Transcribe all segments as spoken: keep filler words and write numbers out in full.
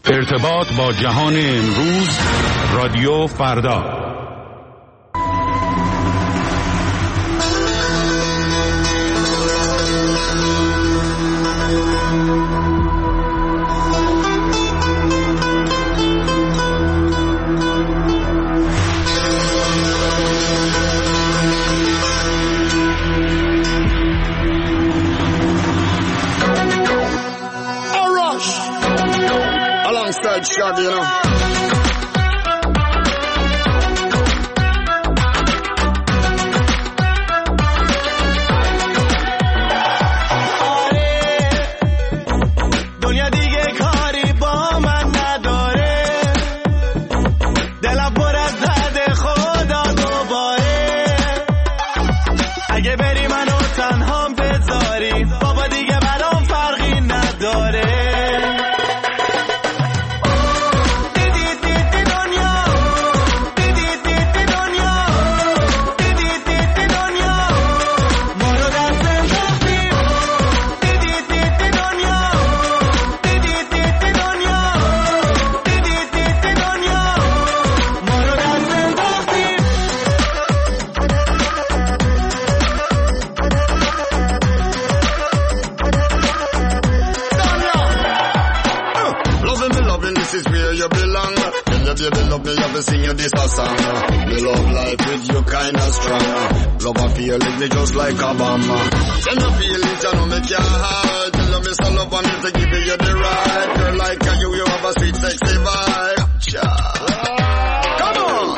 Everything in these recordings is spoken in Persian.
ارتباط با جهان امروز، رادیو فردا. Shot, you know. Just like Obama. Tell me feelings, you know me can't hide. Tell me so love and me to give you the right. Girl like you, you have a sweet sexy vibe. Come on.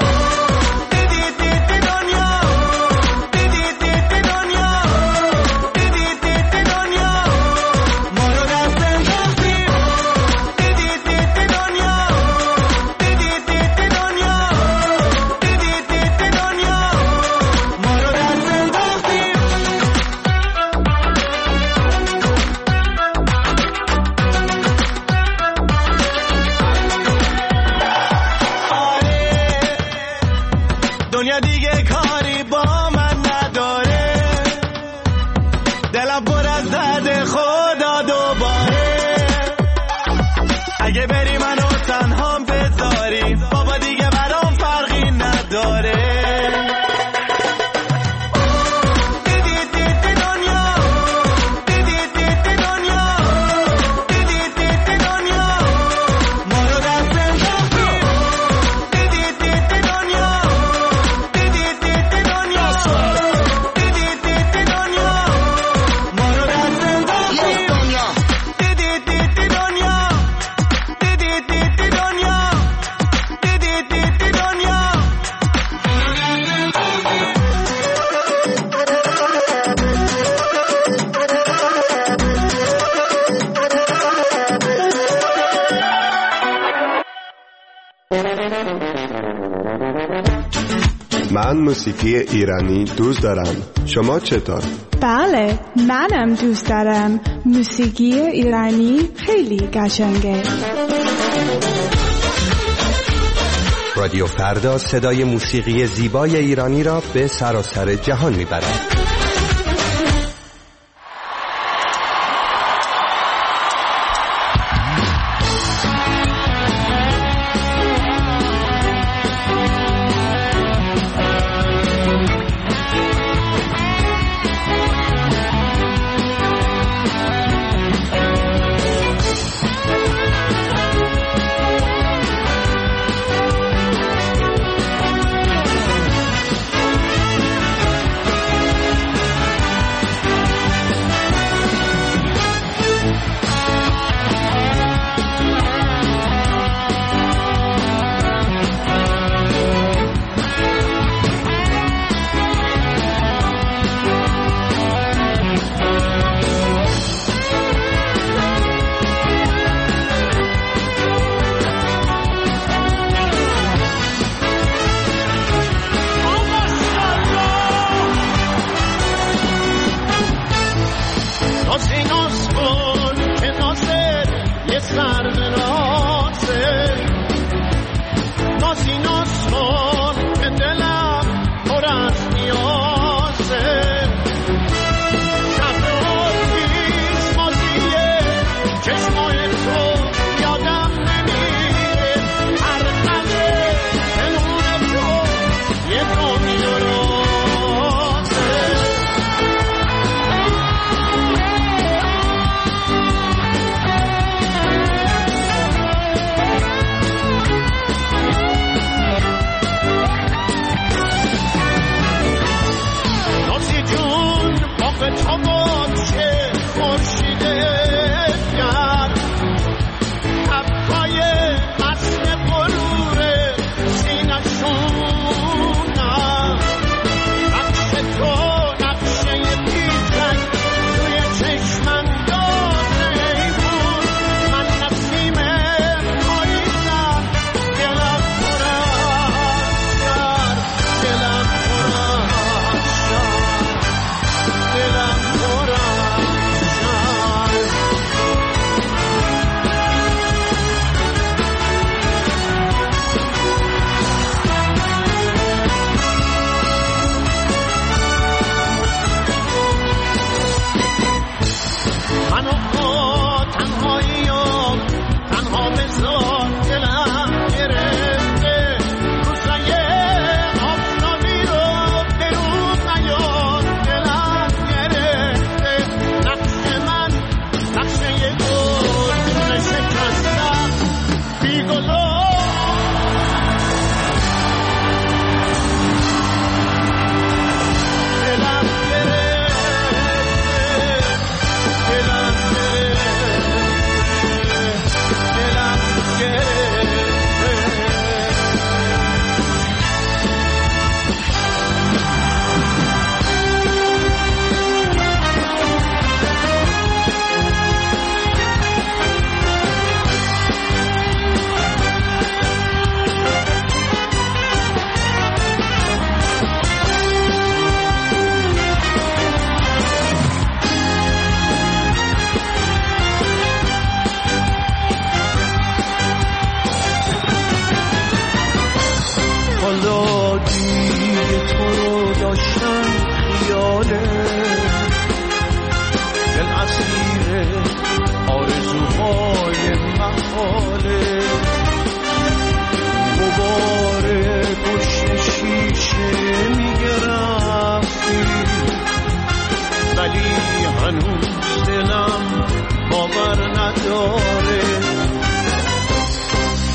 من موسیقی ایرانی دوست دارم. شما چطور؟ بله، منم دوست دارم. موسیقی ایرانی خیلی قشنگه. رادیو فردا صدای موسیقی زیبای ایرانی را به سراسر جهان میبرد.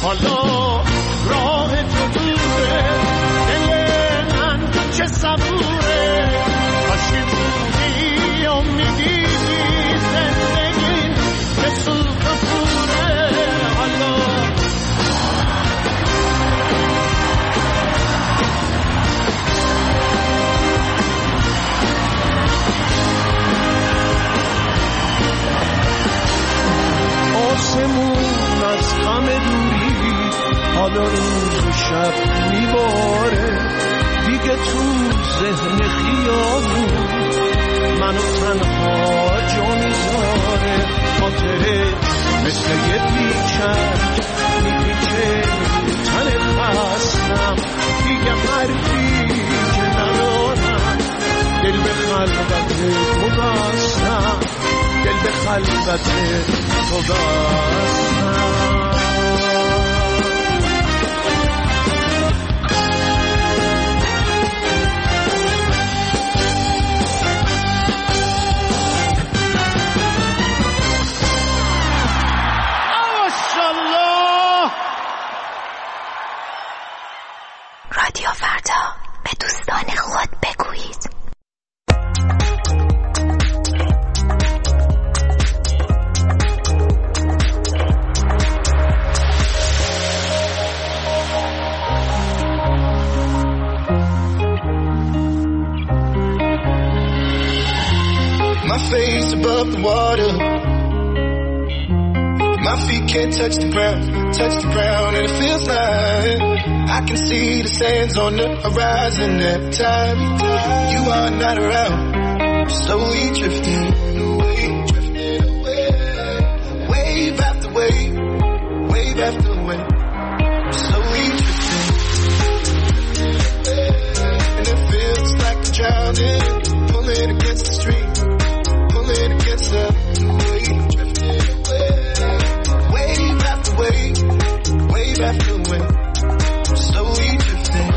حالا راه تو دوره، دل من چه صبوره، کاشکی بودی امیدی زندگی به سوخ پوره. حالا آسمون از غم دوری حالا روز و شب میباره، دیگه تو ذهن خیابون منو تنها جا میذاره. خاطره مثل یه پیچک میپیچه تن خستم، دیگه حرفی که ندارم، دل به خلوت تو بستم، دل به خلوت تو بستم. رادیو فردا، به دوستان خود بگویید. My face above the water, my feet can't touch the ground, touch the ground, and it feels like I can see the sands on the horizon every time you are not around. Slowly drifting away, drifting away, wave after wave, wave after wave. Slowly drifting away, and it feels like I'm drowning, pulling against the stream, pulling against the wave, drifting away, wave after wave, wave after wave. Slowly drifting.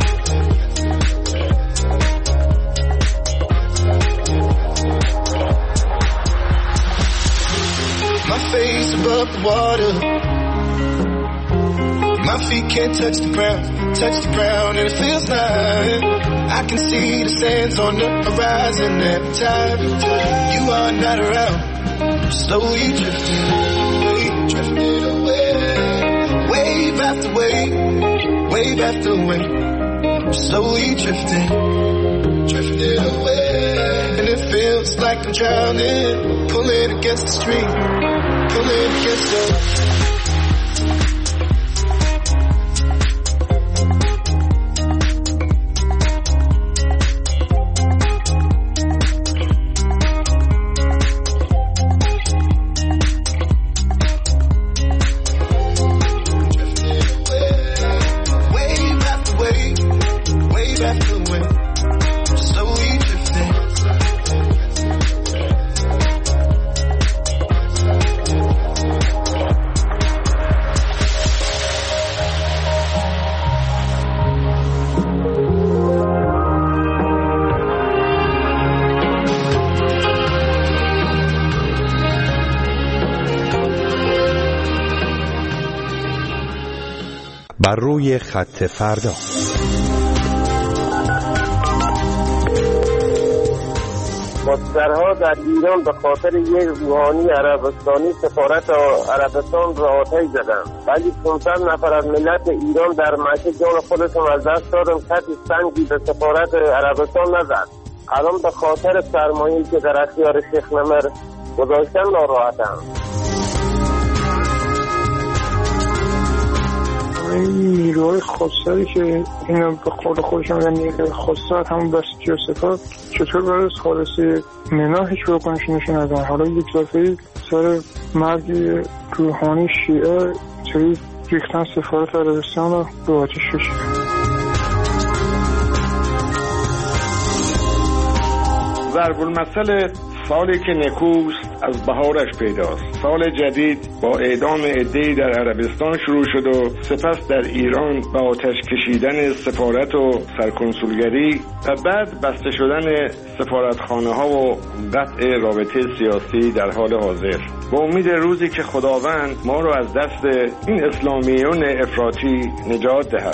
My face above the water, my feet can't touch the ground, touch the ground, and it feels like I can see the sands on the horizon every time you are not around. Slowly drifting away, drifting away, wave after wave, wave after wave. Slowly drifting, drifting away, and it feels like I'm drowning, pulling against the stream, pulling against the. بر روی خط فردا. مسترها در ایران به خاطر یک روحانی عربستانی سفارت عربستان را آتش زدند، ولی پانصد نفر از ملت ایران در مکه جان خودشون از دست دادن، کسی سنگی به سفارت عربستان نزد. الان به خاطر سرمایه‌ای که در اختیار شیخ نمر گذاشتن ناراحتم. این نیروهای خاصی که اینا به خود خودشون میگن نیروهای خاصه، همون بسیجی و سپاه، چطور برای خالصی منا هیچ واکنشی نشون ندادن؟ حالا یک دفعه سر مرگ روحانی شیعه چطوری ریختن سفارت عربستان رو به آتش کشیدن. ضرب المثل سالی که نکوست از بهارش پیداست. سال جدید با اعدام عده‌ای در عربستان شروع شد و سپس در ایران با آتش کشیدن سفارت و سرکنسولگری و بعد بسته شدن سفارتخانه ها و قطع رابطه سیاسی در حال حاضر. با امید روزی که خداوند ما رو از دست این اسلامیون افراطی نجات دهد.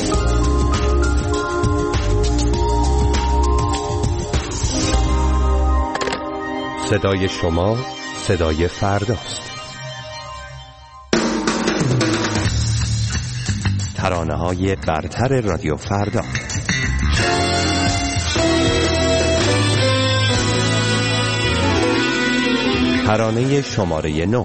صدای شما صدای فرداست. ترانه‌های برتر رادیو فردا. ترانه شماره نه.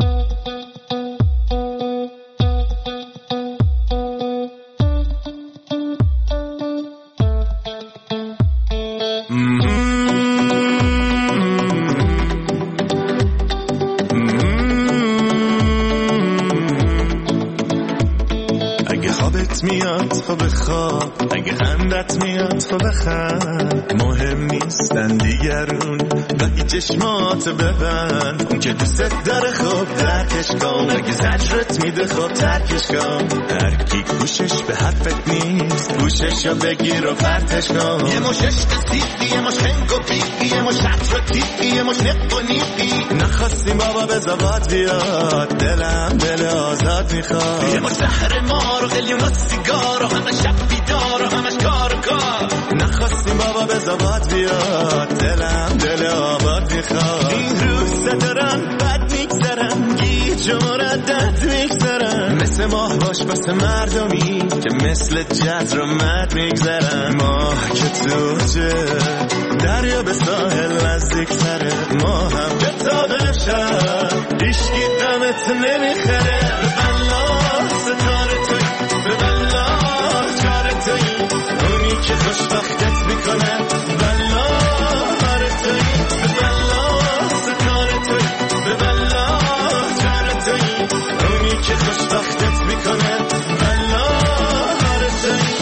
میاد خب بخواب، اگه خندت میاد خب بخند، مهم نیستن دیگرون وقتی چشمات ببند، اون که دوست داره خب درکش کن، اگه زجرت میده خب ترکش کن، هر کی گوشش به حرفت نیست گوشش رو بگیر و پرتش کن، یه مش عشق سیقی، یه مش هنگ و بیقی، یه مش شط و تیقی، یه مش نق و نیقی، نخواستیم بابا به زباد بیاد، دلم دل آزاد میخواد، یه مش زهر مار و قلیون و سیگار و همه شب بیدار و همش کار و کار، نخواستیم بابا به زباد بیاد، دلم دل آباد میخواد، این روزا دارن بد میگذرن، گیج و مردد میگذرن، مثل ماه باش بس مردمی که مثل جزر و مد میگذرن، ماه که توجه دریا به ساحل نزدیک تره، ما هم به تابه شد ایشکی دمت نمیخره، ببلا ستاره توی، ببلا چاره توی، اونی که خوشبختت میکنه، بلا هاره توی، ببلا ستاره توی، ببلا چاره توی، اونی که خوشبختت میکنه، بلا هاره توی.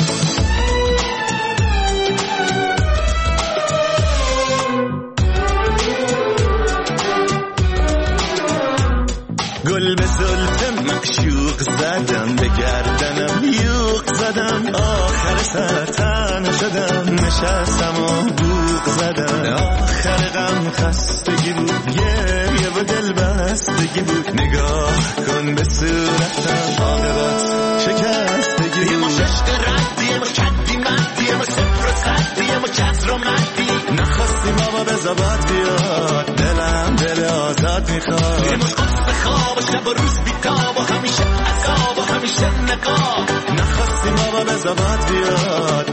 گل به زلف معشوق زدم، به گردنم یوق زدم، آخر سر تنها شدم، نشستم و بوق زدم، آخر غم خستگی بود، گریه و دل بستگی بود، نگاه کن به صورتم، عاقبت شکستگی بود، یه مش عشق ردی، یه مش کدی مدی، یه مش صفر و صدی، یه مش جزر و مدی، نخواستیم بابا به زباد بیاد، دلم دل آزاد میخواد، یه مش قصد خواب و شب و روز بیتاب و همیشه عذاب و همیشه نقاب، نخواستیم بابا به زباد بیاد،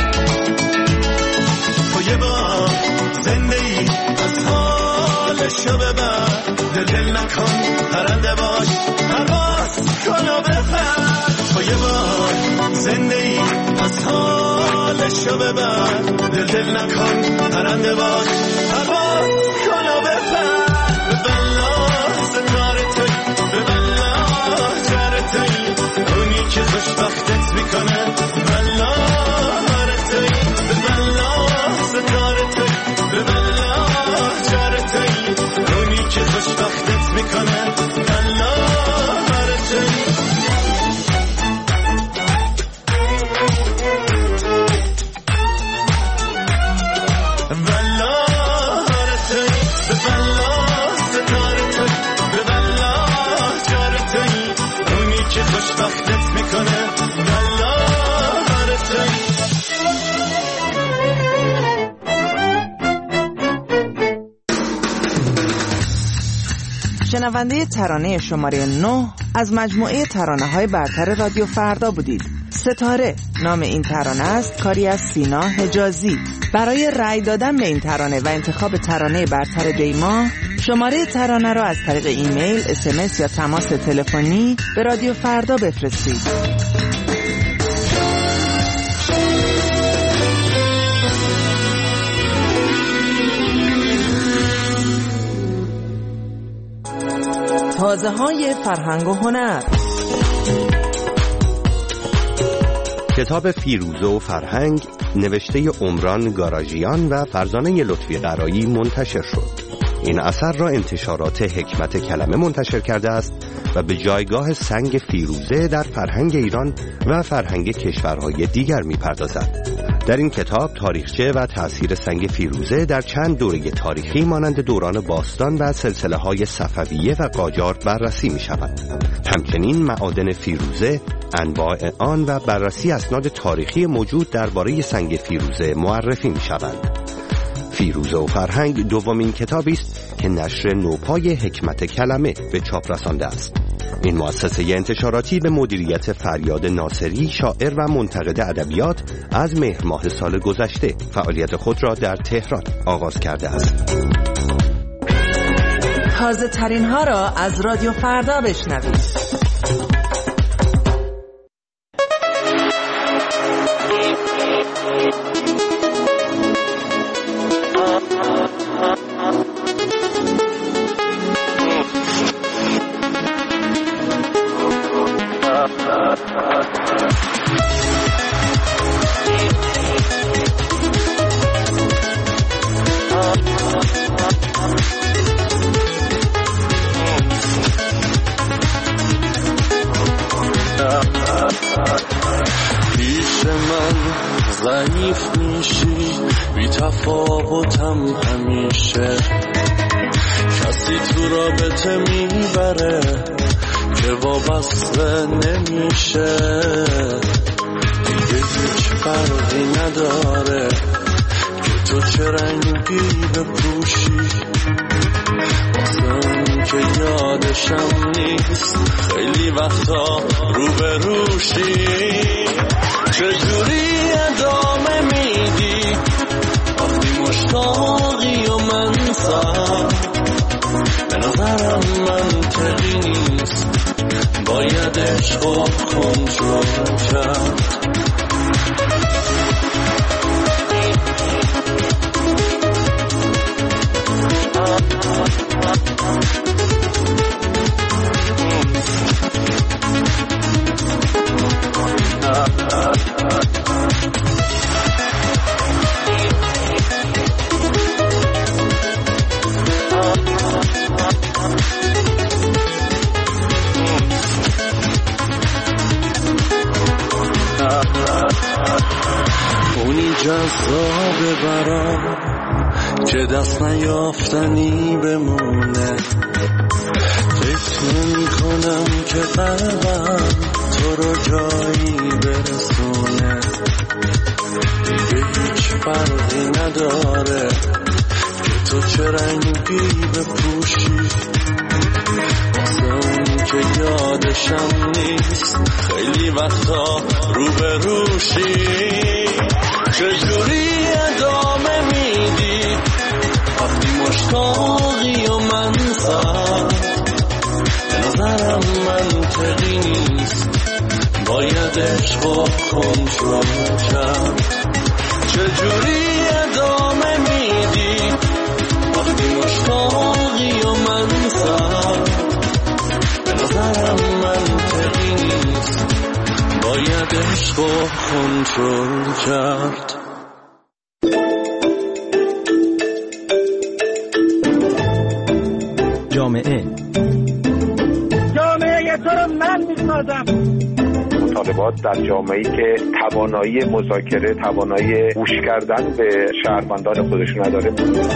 تو یه بار زنده ای از حالشو ببر، دل دل نکن پرنده باش، پرواز کن و بپر، تو یه بار زنده ای از حالشو ببر، دل دل نکن پرنده باش، پرواز کن و بپر، ببلا ستاره توی، ببلا چاره توی، اونی که خوشبختت میکنه، بلا هاره توی، ببلا ستاره توی، ببلا چاره توی، اونی که خوشبختت میکنه، بلا هاره توی. خوشبختت میکنه، بلا هاره توی. شنونده ترانه شماره نه از مجموعه ترانه های برتر رادیو فردا بودید. ستاره نام این ترانه است، کاری از سینا حجازی. برای رأی دادن به این ترانه و انتخاب ترانه برتر دیما، شماره ترانه را از طریق ایمیل، اس ام اس یا تماس تلفنی به رادیو فردا بفرستید. تازه های فرهنگ و هنر. کتاب فیروزه و فرهنگ نوشته عمران گاراژیان و فرزانه لطفی قرایی منتشر شد. این اثر را انتشارات حکمت کلمه منتشر کرده است و به جایگاه سنگ فیروزه در فرهنگ ایران و فرهنگ کشورهای دیگر می‌پردازد. در این کتاب تاریخچه و تأثیر سنگ فیروزه در چند دوره تاریخی مانند دوران باستان و سلسله‌های صفویه و قاجار بررسی می‌شود. همچنین معادن فیروزه، انواع آن و بررسی اسناد تاریخی موجود درباره سنگ فیروزه معرفی می‌شوند. فیروزه و فرهنگ دومین کتابی است که نشر نوپای حکمت کلمه به چاپ رسانده است. این مؤسسه انتشاراتی به مدیریت فریاد ناصری، شاعر و منتقد ادبیات، از مهر ماه سال گذشته فعالیت خود را در تهران آغاز کرده است. تازه ترین ها را از رادیو فردا بشنوید. پیش من ضعیف میشی، بی تفاوتم همیشه، کسی تو رابطه میبره که وابسته نمیشه، دیگه هیچ فرقی نداره که تو چه رنگی بپوشی، واسه اون که یادشم نیست خیلی وقتا روبروشی. چجوری ادامه میدی وقتی مشتاقی و من سر؟ به نظرم منطقی نیست، باید عشق و کنترل کرد. اونی جذابه برام که دست نیافتنی بمونه، فکر نمی کنم که قلبم تو رو جایی برسونه، دیگه هیچ فرقی نداره که تو چه رنگی بپوشی، واسه اون که یادشم نیست خیلی وقتا روبروشی. چجوری ادامه میدی وقتی مشتاقی و من سر؟ به نظرم منطقی نیست، باید عشق و کنترل کرد. چجوری ادامه میدی وقتی مشتاقی و من سر؟ به نظرم منطقی نیست، باید عشق و کنترل کرد. جامعه جامعه تو رو من میسازم. مطالبات در جامعه‌ای که توانایی مذاکره، توانایی گوش کردن به شهروندان خودشون نداره.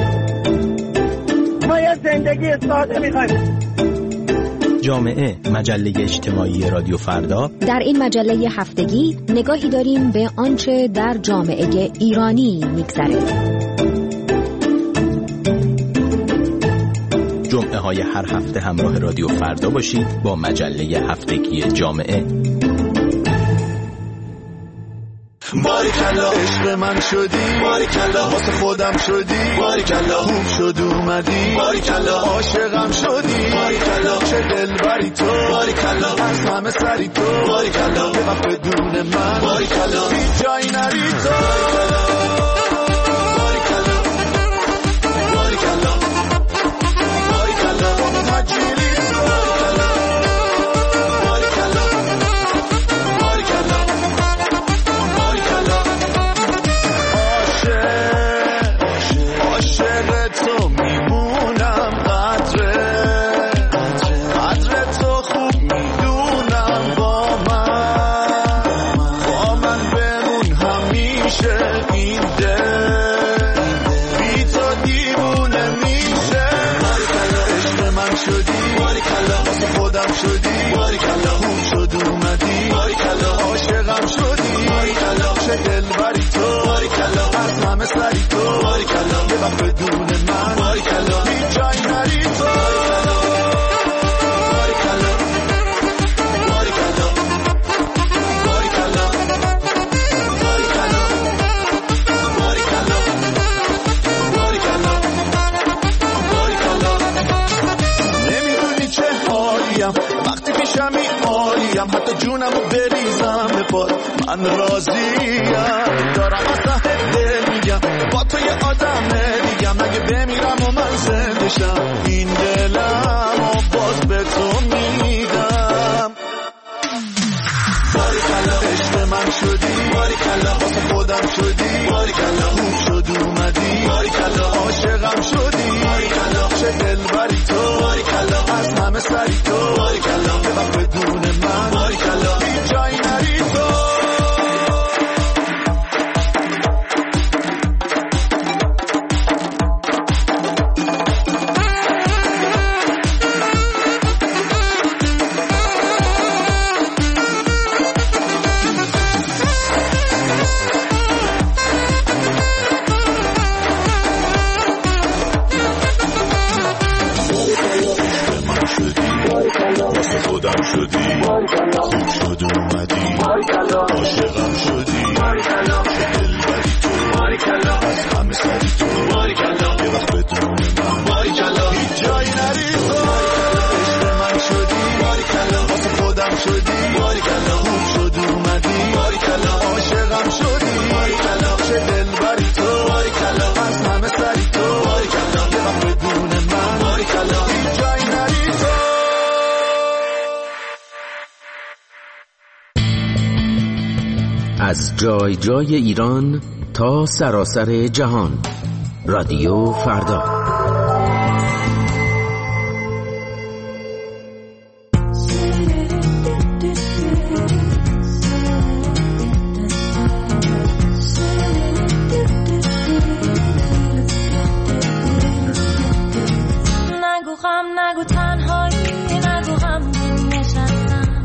ما یه زندگی ساده میخوایم. جامعه، مجله اجتماعی رادیو فردا. در این مجله هفتگی نگاهی داریم به آنچه در جامعه ایرانی میگذره. جمعه های هر هفته همراه رادیو فردا باشید با مجله هفتگی جامعه. باریکلا عشق من شدی، باریکلا واسه خودم شدی، باریکلا خوب شد اومدی، باریکلا عاشقم شدی، باریکلا چه دلبری تو، باریکلا از همه سری تو، باریکلا یه وقت بدون من، باریکلا هیچ جایی نری تو، باریکلا باریکلا باریکلا مجیلی تو، باریکلا باریکلا عاشق تو میمونم، میشم این عالیم، حتی جونمو بریزم به پات من راضیم. دارم از ته دل میگم با تو یه آدمه دیگم، اگه بمیرم و من زنده شم این دلم و باز به تو میدم. باریکلا عشق من شدی، باریکلا واسه خودم شدی، باریکلا خوب شد اومدی، باریکلا عاشقم شدی، باریکلا چه دلبری تو، باریکلا از همه سری تو، باریکلا یه وقت بدون من، باریکلا هیچ جایی نری تو. از جای جای ایران تا سراسر جهان، رادیو فردا. نگو غم، نگو تنهایی، نگو غم نشستم،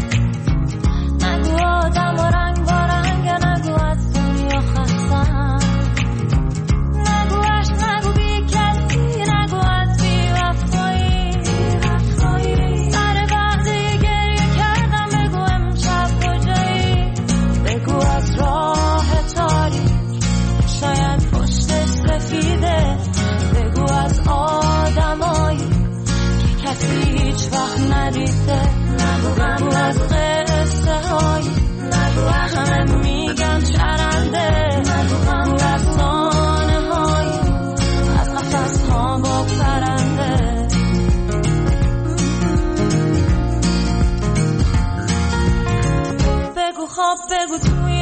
نگو آدم و رنگ با رنگ، نگو از دنیا خستم، نگو عشق، نگو بی کسی، نگو از بی وفایی، سر وقتی گریه کردم بگو امشب کجایی، بگو از راه تاریک شاید پشتش سفیده، بگو از آدمایی که کسی هیچ وقت ندیده، بگو از قصه هایی همه میگن چرنده، بگو از سانه هایی از نفس ها بگذرنده. بگو خواب، بگو توی